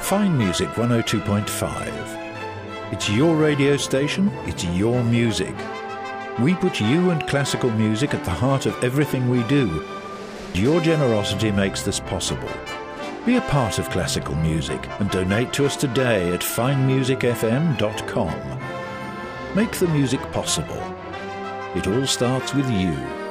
Fine Music 102.5. It's your radio station, it's your music. We put you and classical music at the heart of everything we do. Your generosity makes this possible. Be a part of classical music and donate to us today at finemusicfm.com. Make the music possible. It all starts with you.